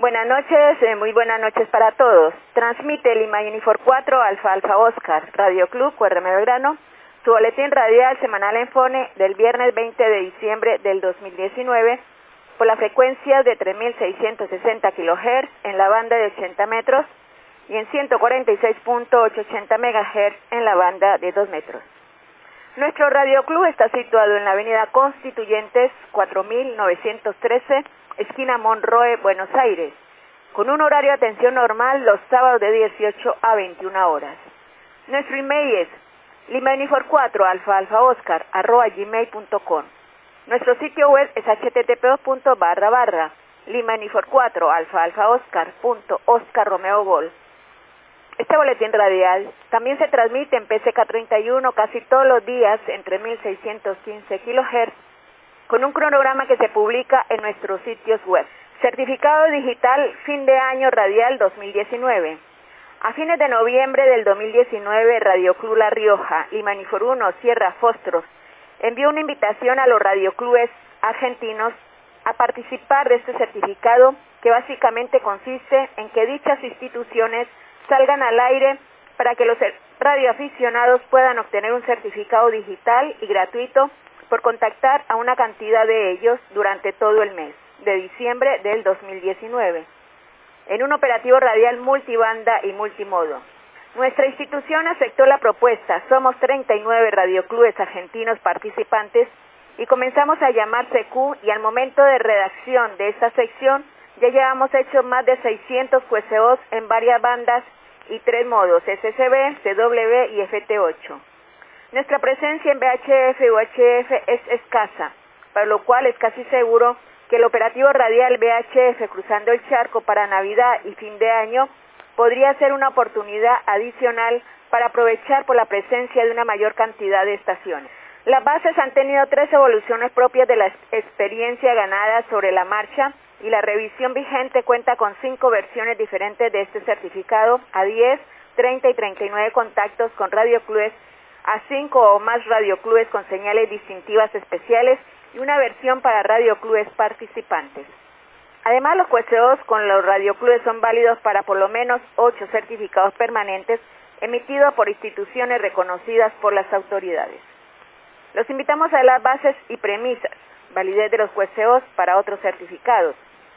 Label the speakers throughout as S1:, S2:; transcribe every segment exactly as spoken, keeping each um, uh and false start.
S1: Buenas noches, eh, muy buenas noches para todos. Transmite Lima Unifor cuatro, Alfa Alfa Oscar, Radio Club, Q R M Belgrano, su boletín radial semanal en Fone del viernes veinte de diciembre del dos mil diecinueve, por la frecuencia de tres mil seiscientos sesenta kilohertz en la banda de ochenta metros y en ciento cuarenta y seis punto ochocientos ochenta megahertz en la banda de dos metros. Nuestro Radio Club está situado en la avenida Constituyentes cuatro mil novecientos trece, esquina Monroe, Buenos Aires, con un horario de atención normal los sábados de dieciocho a veintiuna horas. Nuestro email es lima unifor cuatro alfa alfa oscar arroba gmail punto com. Nuestro sitio web es h t t p punto barra barra lima unifor cuatro alfa alfa oscar punto oscar romeo gol. Este boletín radial también se transmite en P C K treinta y uno casi todos los días en tres mil seiscientos quince kilohertz, con un cronograma que se publica en nuestros sitios web. Certificado digital fin de año radial dos mil diecinueve. A fines de noviembre del dos mil diecinueve, Radio Club La Rioja, Lima Unifor uno, Sierra Fostros, envió una invitación a los radioclubes argentinos a participar de este certificado, que básicamente consiste en que dichas instituciones salgan al aire para que los radioaficionados puedan obtener un certificado digital y gratuito por contactar a una cantidad de ellos durante todo el mes de diciembre del dos mil diecinueve, en un operativo radial multibanda y multimodo. Nuestra institución aceptó la propuesta, somos treinta y nueve radioclubes argentinos participantes y comenzamos a llamar C Q, y al momento de redacción de esta sección ya llevamos hecho más de seiscientos Q S Os en varias bandas y tres modos, S C B, C W y F T ocho. Nuestra presencia en V H F y U H F es escasa, para lo cual es casi seguro que el operativo radial V H F cruzando el charco para Navidad y fin de año podría ser una oportunidad adicional para aprovechar por la presencia de una mayor cantidad de estaciones. Las bases han tenido tres evoluciones propias de la experiencia ganada sobre la marcha, y la revisión vigente cuenta con cinco versiones diferentes de este certificado a diez, treinta y treinta y nueve contactos con radioclubes, a cinco o más radioclubes con señales distintivas especiales y una versión para radioclubes participantes. Además, los Q S Os con los radioclubes son válidos para por lo menos ocho certificados permanentes emitidos por instituciones reconocidas por las autoridades. Los invitamos a las bases y premisas, validez de los Q S Os para otros certificados,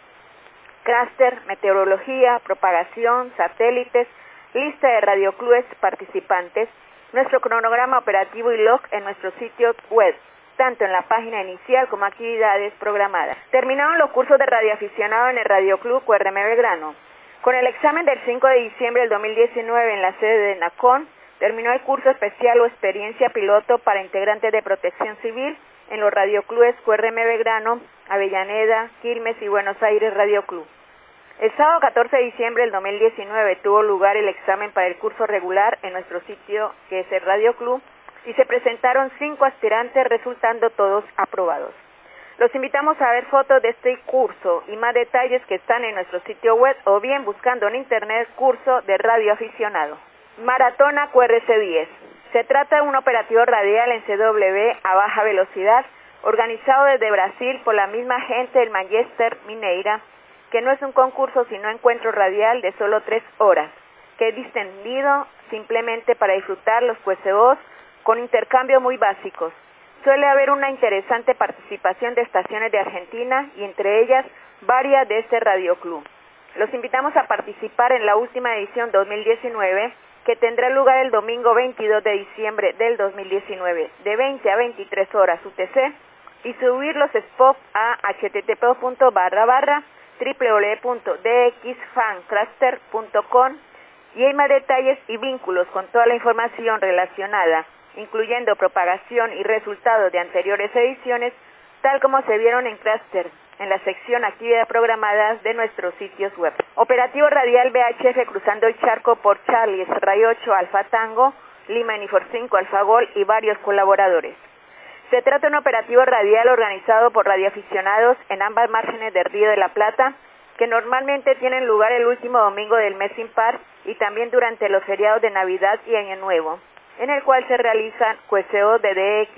S1: clúster, meteorología, propagación, satélites, lista de radioclubes participantes, nuestro cronograma operativo y log en nuestro sitio web, tanto en la página inicial como actividades programadas. Terminaron los cursos de radioaficionado en el Radio Club Q R M Belgrano. Con el examen del cinco de diciembre del dos mil diecinueve en la sede de NACON, terminó el curso especial o experiencia piloto para integrantes de protección civil en los radioclubes Q R M Belgrano, Avellaneda, Quilmes y Buenos Aires Radio Club. El sábado catorce de diciembre del dos mil diecinueve tuvo lugar el examen para el curso regular en nuestro sitio, que es el Radio Club, y se presentaron cinco aspirantes, resultando todos aprobados. Los invitamos a ver fotos de este curso y más detalles que están en nuestro sitio web o bien buscando en internet curso de radioaficionado. Maratona Q R C diez. Se trata de un operativo radial en C W a baja velocidad, organizado desde Brasil por la misma gente del Manchester Mineira, que no es un concurso sino encuentro radial de solo tres horas, que es distendido simplemente para disfrutar los Q S Os con intercambios muy básicos. Suele haber una interesante participación de estaciones de Argentina y entre ellas varias de este radioclub. Los invitamos a participar en la última edición dos mil diecinueve, que tendrá lugar el domingo veintidós de diciembre del dos mil diecinueve, de veinte a veintitrés horas U T C, y subir los spots a h t t p punto barra barra w w w punto d x fan cluster punto com, y hay más detalles y vínculos con toda la información relacionada, incluyendo propagación y resultados de anteriores ediciones, tal como se vieron en Cluster, en la sección Actividades Programadas de nuestros sitios web. Operativo radial V H F cruzando el charco por Charlie, Ray ocho, Alfa Tango, Lima Unifor cinco, Alfa Gol y varios colaboradores. Se trata de un operativo radial organizado por radioaficionados en ambas márgenes del Río de la Plata, que normalmente tienen lugar el último domingo del mes impar y también durante los feriados de Navidad y Año Nuevo, en el cual se realizan Q S O de D X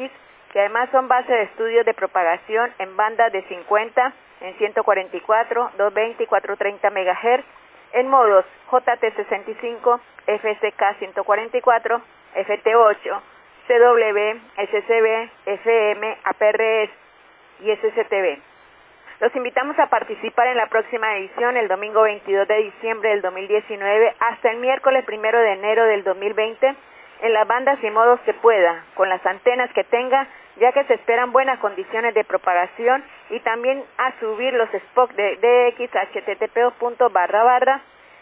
S1: que además son base de estudios de propagación en bandas de cincuenta, en ciento cuarenta y cuatro, doscientos veinte y cuatrocientos treinta megahertz, en modos J T sesenta y cinco, F S K ciento cuarenta y cuatro, F T ocho, C W, S C B, F M, A P R S y S S T V. Los invitamos a participar en la próxima edición el domingo veintidós de diciembre del dos mil diecinueve hasta el miércoles primero de enero del dos mil veinte en las bandas y modos que pueda, con las antenas que tenga, ya que se esperan buenas condiciones de propagación, y también a subir los spots de D X H T T P punto barra barra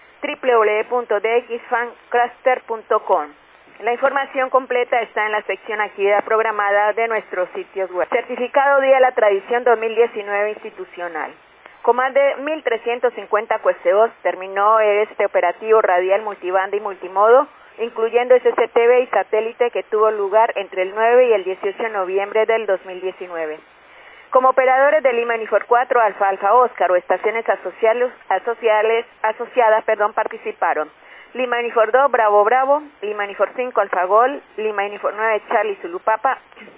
S1: w w w punto d x fan cluster punto com. La información completa está en la sección actividad programada de nuestros sitios web. Certificado Día de la Tradición dos mil diecinueve institucional. Con más de mil trescientos cincuenta Q S Os terminó este operativo radial multibanda y multimodo, incluyendo S S T V y satélite, que tuvo lugar entre el nueve y el dieciocho de noviembre del dos mil diecinueve. Como operadores de Lima Unifor cuatro, Alfa Alfa Oscar o estaciones asociales, asociales, asociadas perdón, participaron Lima Unifor dos, Bravo Bravo, Lima Unifor cinco, Alfa Gol, Lima Unifor nueve, Charlie Zulu Papa,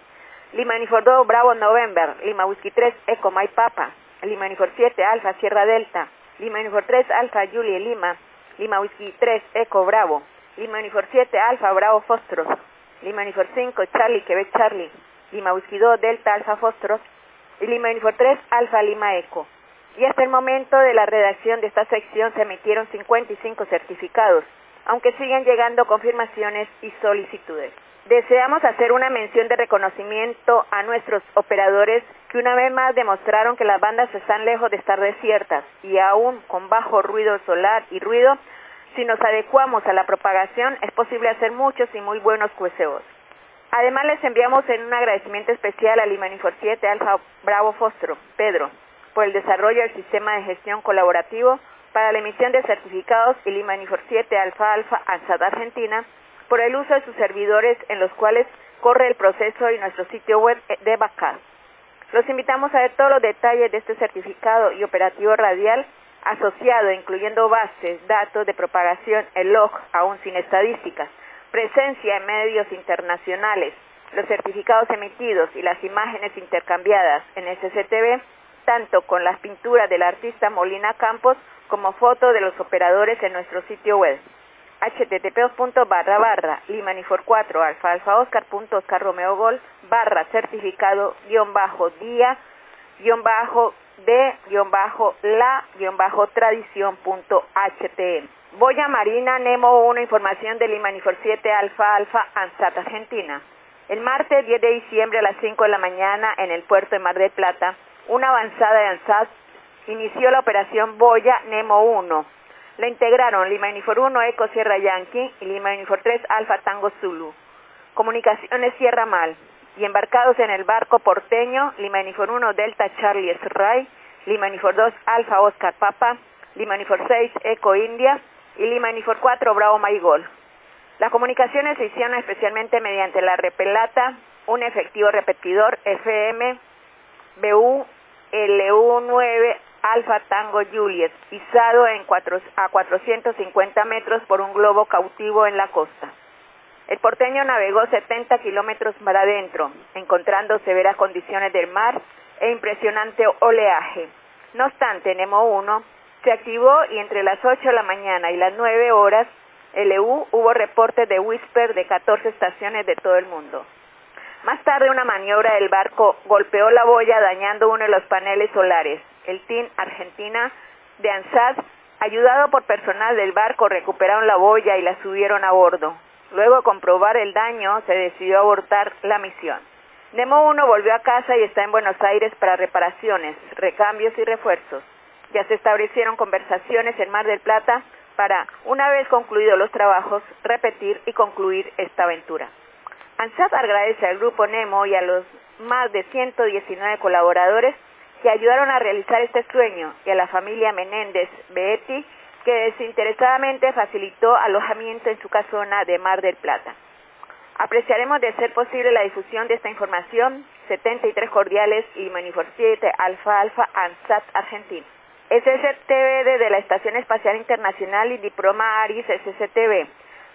S1: Lima Unifor dos, Bravo November, Lima Whisky tres, Eco Mike Papa, Lima Unifor siete, Alfa Sierra Delta, Lima Unifor tres, Alfa Julie Lima, Lima Whisky tres, Eco Bravo, Lima Unifor siete, Alfa Bravo Fostros, Lima Unifor cinco, Charlie Quebec Charlie, Lima Whisky dos, Delta Alfa Fostros, y Lima Unifor tres, Alfa Lima Eco. Y hasta el momento de la redacción de esta sección se emitieron cincuenta y cinco certificados, aunque siguen llegando confirmaciones y solicitudes. Deseamos hacer una mención de reconocimiento a nuestros operadores que una vez más demostraron que las bandas están lejos de estar desiertas, y aún con bajo ruido solar y ruido, si nos adecuamos a la propagación, es posible hacer muchos y muy buenos Q S Os. Además, les enviamos en un agradecimiento especial a Lima Unifor siete, Alfa Bravo Fostro, Pedro, por el desarrollo del sistema de gestión colaborativo para la emisión de certificados, y Lima Unifor siete, Alfa Alfa ANSAT Argentina, por el uso de sus servidores en los cuales corre el proceso y nuestro sitio web de backup. Los invitamos a ver todos los detalles de este certificado y operativo radial asociado, incluyendo bases, datos de propagación, el log, aún sin estadísticas, presencia en medios internacionales, los certificados emitidos y las imágenes intercambiadas en S S T V, tanto con las pinturas del artista Molina Campos como fotos de los operadores en nuestro sitio web. H T T P punto barra barra Lima Unifor cuatro Alfa Alfa Oscar punto Oscar Romeo Gol barra certificado guión bajo día guión bajo de guión bajo la guión bajo tradición punto htm. Boya Marina Nemo uno, información de Lima Unifor siete Alfa Alfa ANSAT Argentina. El martes diez de diciembre a las cinco de la mañana en el puerto de Mar del Plata, una avanzada de ANSAT inició la operación Boya Nemo uno. La integraron Lima Unifor uno Eco Sierra Yankee y Lima Unifor tres Alfa Tango Zulu. Comunicaciones Sierra Mal. Y embarcados en el barco porteño, Lima Unifor uno Delta Charlie Sray, Lima Unifor dos Alfa Oscar Papa, Lima Unifor seis Eco India y Lima Unifor cuatro Bravo Maigol. Las comunicaciones se hicieron especialmente mediante la repelata, un efectivo repetidor F M B U L U nueve Alfa Tango Juliet, izado en cuatro, a cuatrocientos cincuenta metros por un globo cautivo en la costa. El porteño navegó setenta kilómetros mar adentro, encontrando severas condiciones del mar e impresionante oleaje. No obstante, Nemo uno se activó y entre las ocho de la mañana y las nueve horas L U hubo reportes de Whisper de catorce estaciones de todo el mundo. Más tarde, una maniobra del barco golpeó la boya, dañando uno de los paneles solares. El Team Argentina de ANSAT, ayudado por personal del barco, recuperaron la boya y la subieron a bordo. Luego de comprobar el daño, se decidió abortar la misión. Nemo uno volvió a casa y está en Buenos Aires para reparaciones, recambios y refuerzos. Ya se establecieron conversaciones en Mar del Plata para, una vez concluidos los trabajos, repetir y concluir esta aventura. ANSAT agradece al Grupo Nemo y a los más de ciento diecinueve colaboradores que ayudaron a realizar este sueño, y a la familia Menéndez Beetti, que desinteresadamente facilitó alojamiento en su casona de Mar del Plata. Apreciaremos de ser posible la difusión de esta información. setenta y tres cordiales y Lima Unifor siete Alfa Alfa ANSAT Argentina. S S T V desde la Estación Espacial Internacional y Diploma Aris S S T V.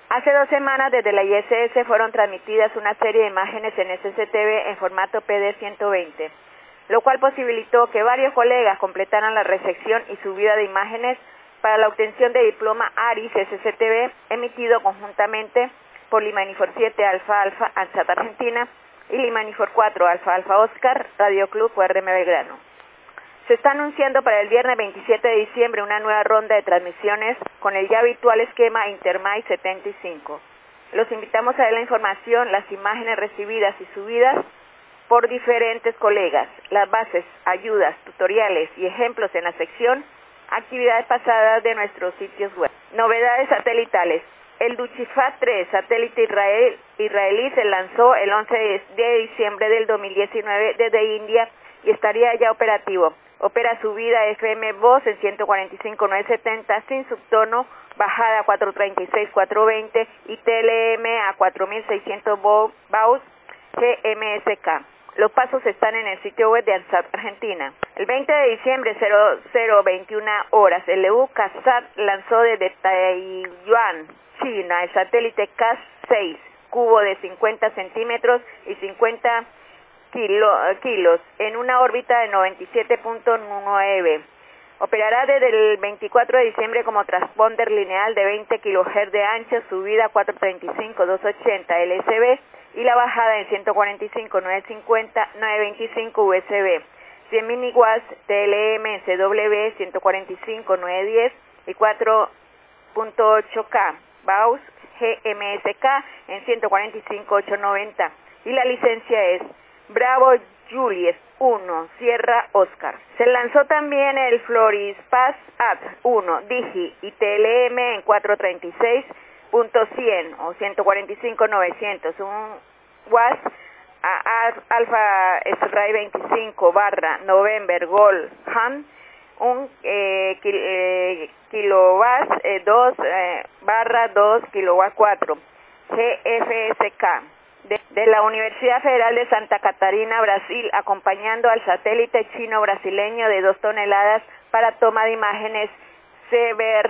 S1: Hace dos semanas desde la I S S fueron transmitidas una serie de imágenes en S S T V en formato P D ciento veinte, lo cual posibilitó que varios colegas completaran la recepción y subida de imágenes para la obtención de diploma ARIS S S T V emitido conjuntamente por Lima Unifor siete Alfa Alfa ANSAT Argentina y Lima Unifor cuatro Alfa Alfa Oscar Radio Club U R M Belgrano. Se está anunciando para el viernes veintisiete de diciembre una nueva ronda de transmisiones con el ya habitual esquema Intermay setenta y cinco. Los invitamos a ver la información, las imágenes recibidas y subidas por diferentes colegas, las bases, ayudas, tutoriales y ejemplos en la sección Actividades pasadas de nuestros sitios web. Novedades satelitales. El Duchifat tres, satélite israel, israelí, se lanzó el once de diciembre del dos mil diecinueve desde India y estaría ya operativo. Opera subida F M voz en ciento cuarenta y cinco mil novecientos setenta sin subtono, bajada a cuatrocientos treinta y seis mil cuatrocientos veinte y T L M a cuatro mil seiscientos baud G M S K. Los pasos están en el sitio web de ANSAT Argentina. El veinte de diciembre, cero cero veintiuna horas, el EUCASAT lanzó desde Taiwán, China, el satélite C A S seis, cubo de cincuenta centímetros y cincuenta kilo, kilos, en una órbita de noventa y siete punto nueve. Operará desde el veinticuatro de diciembre como transponder lineal de veinte kilohertz de ancho, subida cuatrocientos treinta y cinco mil doscientos ochenta L S B y la bajada en ciento cuarenta y cinco mil novecientos cincuenta novecientos veinticinco U S B, cien miliwatts T L M C W ciento cuarenta y cinco mil novecientos diez y cuatro punto ocho K baud G M S K en ciento cuarenta y cinco mil ochocientos noventa y la licencia es Bravo Juliet uno Sierra Oscar. Se lanzó también el Florispace A T uno Digi y T L M en cuatrocientos treinta y seis punto cien o ciento cuarenta y cinco mil novecientos, un W A S a Alfa Stray veinticinco barra November Gold Han, un eh, kil, eh, kilowatt eh, dos eh, barra dos kilowatt cuatro G F S K de, de la Universidad Federal de Santa Catarina, Brasil, acompañando al satélite chino-brasileño de dos toneladas para toma de imágenes C B E R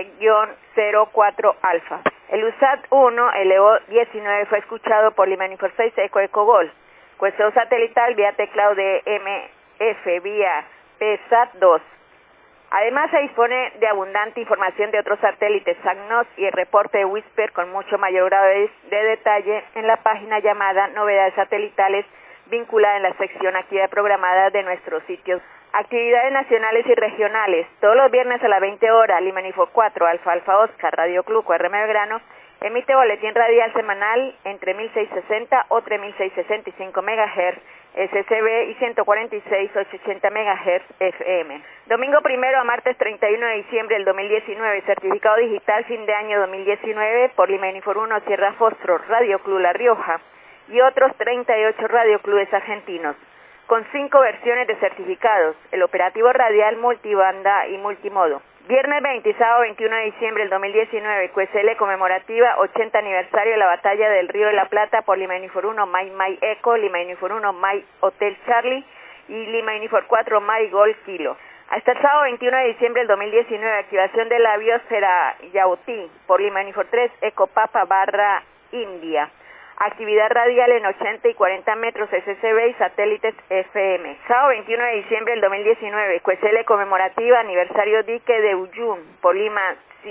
S1: cero cuatro Alfa. El U S A T uno, el E O diecinueve, fue escuchado por Lima Unifor seis Eco Eco Gol. Cuestión satelital vía teclado de M F vía P S A T dos. Además se dispone de abundante información de otros satélites SAGNOS y el reporte de Whisper con mucho mayor grado de, de detalle en la página llamada Novedades Satelitales, vinculada en la sección Actividad Programada de nuestros sitios. Actividades nacionales y regionales. Todos los viernes a las veinte horas, Lima Unifor cuatro Alfa Alfa Oscar Radio Club U R M Belgrano emite boletín radial semanal entre mil seiscientos sesenta o tres mil seiscientos sesenta y cinco megahertz S S B y ciento cuarenta y seis mil ochocientos ochenta megahertz F M. Domingo primero a martes treinta y uno de diciembre del dos mil diecinueve, certificado digital fin de año dos mil diecinueve por Lima Unifor uno Sierra Fostro Radio Club La Rioja y otros treinta y ocho radioclubes argentinos, con cinco versiones de certificados, el operativo radial, multibanda y multimodo. Viernes veinte y sábado veintiuno de diciembre del dos mil diecinueve, Q S L conmemorativa ochenta aniversario de la batalla del Río de la Plata por Lima Unifor uno May May Eco, Lima Unifor uno May Hotel Charlie y Lima Unifor cuatro May Golf Kilo. Hasta el sábado veintiuno de diciembre del dos mil diecinueve, activación de la biosfera Yautí por Lima Unifor tres Eco Papa barra India. Actividad radial en ochenta y cuarenta metros S S B y satélites F M. Sábado veintiuno de diciembre del dos mil diecinueve, Q S L conmemorativa aniversario dique de Uyun por Lima,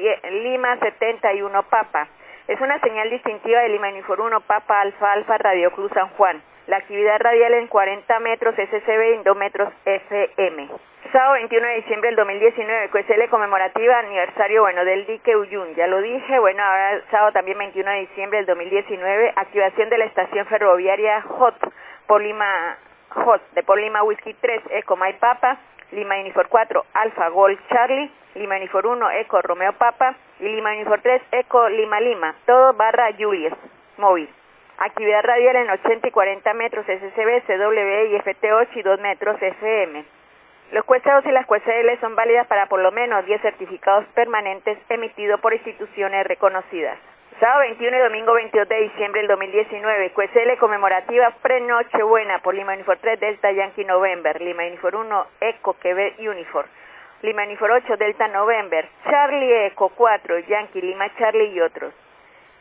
S1: Lima setenta y uno Papa. Es una señal distintiva de Lima Unifor uno Papa Alfa Alfa Radio Club San Juan. La actividad radial en cuarenta metros S S B y dos metros F M. Sábado veintiuno de diciembre del dos mil diecinueve, Q S L conmemorativa aniversario, bueno, del dique Uyun, ya lo dije. Bueno, ahora sábado también veintiuno de diciembre del dos mil diecinueve, activación de la estación ferroviaria Hot por Lima, Hot de por Lima Whisky tres Eco May Papa, Lima Unifor cuatro Alfa Golf Charlie, Lima Unifor uno Eco Romeo Papa y Lima Unifor tres Eco Lima Lima, todo barra Juliet móvil. Actividad radial en ochenta y cuarenta metros S S B, C W y F T ocho y dos metros F M. Los Q S O y las Q S L son válidas para por lo menos diez certificados permanentes emitidos por instituciones reconocidas. Sábado veintiuno y domingo veintidós de diciembre del dos mil diecinueve, Q S L conmemorativa pre-Nochebuena por Lima Unifor tres Delta Yankee November, Lima Unifor uno Eco Quebec Unifor, Lima Unifor ocho Delta November, Charlie Eco cuatro Yankee Lima Charlie y otros.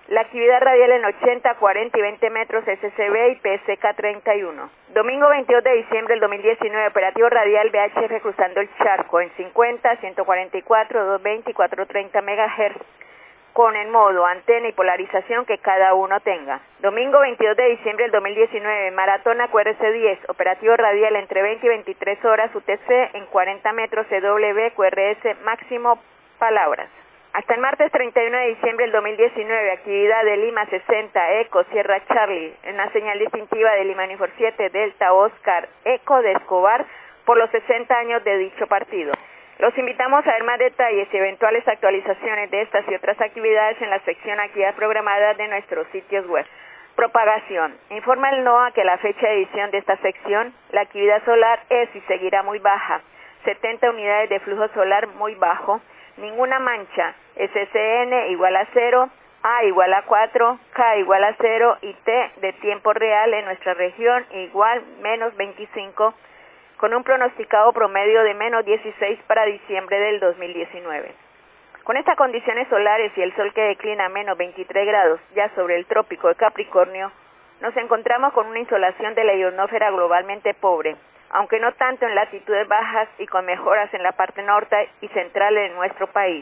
S1: La actividad radial en ochenta, cuarenta y veinte metros S C B y P S K treinta y uno. Domingo veintidós de diciembre del dos mil diecinueve, operativo radial V H F cruzando el charco en cincuenta, ciento cuarenta y cuatro, doscientos veinte y cuatrocientos treinta megahertz con el modo, antena y polarización que cada uno tenga. Domingo veintidós de diciembre del dos mil diecinueve, Maratona Q R C diez, operativo radial entre veinte y veintitrés horas U T C en cuarenta metros C W Q R S máximo palabras. Hasta el martes treinta y uno de diciembre del dos mil diecinueve, actividad de Lima sesenta, Eco, Sierra Charlie, en una señal distintiva de Lima Unifor siete, Delta, Oscar, Eco de Escobar, por los sesenta años de dicho partido. Los invitamos a ver más detalles y eventuales actualizaciones de estas y otras actividades en la sección Actividades Programadas de nuestros sitios web. Propagación. Informa el NOAA que la fecha de edición de esta sección, la actividad solar es y seguirá muy baja, setenta unidades de flujo solar muy bajo, ninguna mancha, S S N igual a cero, A igual a cuatro, K igual a cero y T de tiempo real en nuestra región igual menos veinticinco, con un pronosticado promedio de menos dieciséis para diciembre del dos mil diecinueve. Con estas condiciones solares y el sol que declina a menos veintitrés grados ya sobre el trópico de Capricornio, nos encontramos con una insolación de la ionosfera globalmente pobre, aunque no tanto en latitudes bajas y con mejoras en la parte norte y central de nuestro país.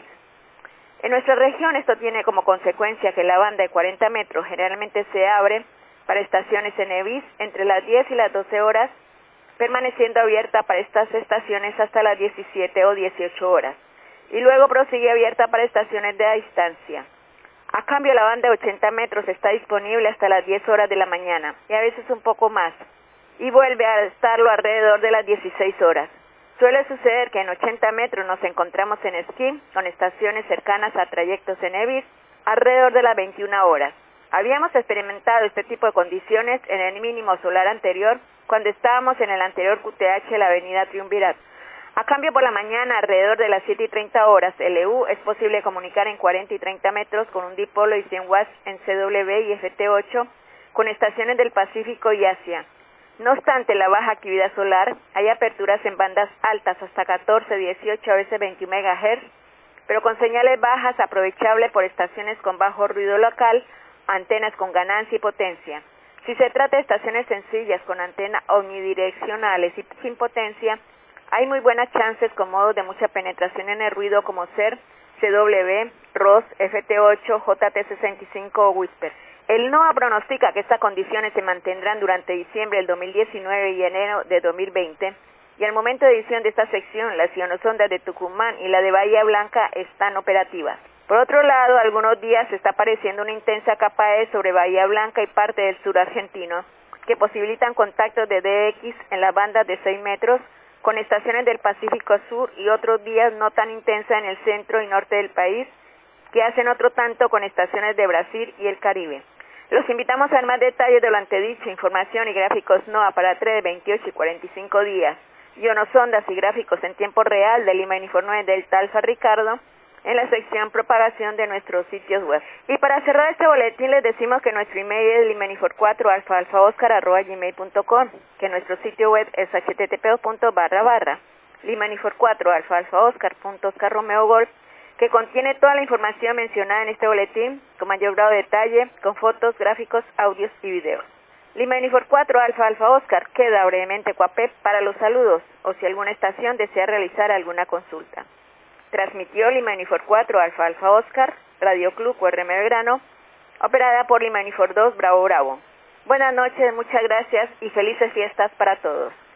S1: En nuestra región esto tiene como consecuencia que la banda de cuarenta metros generalmente se abre para estaciones en EVIS entre las diez y las doce horas, permaneciendo abierta para estas estaciones hasta las diecisiete o dieciocho horas, y luego prosigue abierta para estaciones de distancia. A cambio, la banda de ochenta metros está disponible hasta las diez horas de la mañana, y a veces un poco más, y vuelve a estarlo alrededor de las dieciséis horas. Suele suceder que en ochenta metros nos encontramos en esquí, con estaciones cercanas a trayectos en EVIS, alrededor de las veintiuna horas. Habíamos experimentado este tipo de condiciones en el mínimo solar anterior, cuando estábamos en el anterior Q T H de la avenida Triunvirato. A cambio, por la mañana, alrededor de las siete y treinta horas, L U, es posible comunicar en cuarenta y treinta metros con un dipolo y cien watts en C W y F T ocho, con estaciones del Pacífico y Asia. No obstante la baja actividad solar, hay aperturas en bandas altas hasta catorce, dieciocho, a veces veintiún megahertz, pero con señales bajas aprovechables por estaciones con bajo ruido local, antenas con ganancia y potencia. Si se trata de estaciones sencillas con antenas omnidireccionales y sin potencia, hay muy buenas chances con modos de mucha penetración en el ruido como SER, C W, R O S, F T ocho, J T sesenta y cinco o Whisper. El NOAA pronostica que estas condiciones se mantendrán durante diciembre del dos mil diecinueve y enero de dos mil veinte, y al momento de edición de esta sección, las ionosondas de Tucumán y la de Bahía Blanca están operativas. Por otro lado, algunos días se está apareciendo una intensa capa E sobre Bahía Blanca y parte del sur argentino, que posibilitan contactos de D X en las bandas de seis metros, con estaciones del Pacífico Sur y otros días no tan intensa en el centro y norte del país, que hacen otro tanto con estaciones de Brasil y el Caribe. Los invitamos a ver más detalles de lo antedicho, información y gráficos NOAA para tres, veintiocho y cuarenta y cinco días, ionosondas y gráficos en tiempo real de Lima Unifor nueve Delta Alfa Ricardo, en la sección propagación de nuestros sitios web. Y para cerrar este boletín les decimos que nuestro email es lima unifor cuatro alfa alfa oscar arroba gmail punto com, que nuestro sitio web es h t t p barra barra lima unifor cuatro alfa alfa oscar punto oscar romeo golf, que contiene toda la información mencionada en este boletín con mayor grado de detalle, con fotos, gráficos, audios y videos. Lima Unifor cuatro alfa alfa oscar queda brevemente Coapep para los saludos o si alguna estación desea realizar alguna consulta. Transmitió Lima Unifor cuatro alfa alfa oscar, Radio Club Q R M Belgrano, operada por Lima Unifor dos Bravo Bravo. Buenas noches, muchas gracias y felices fiestas para todos.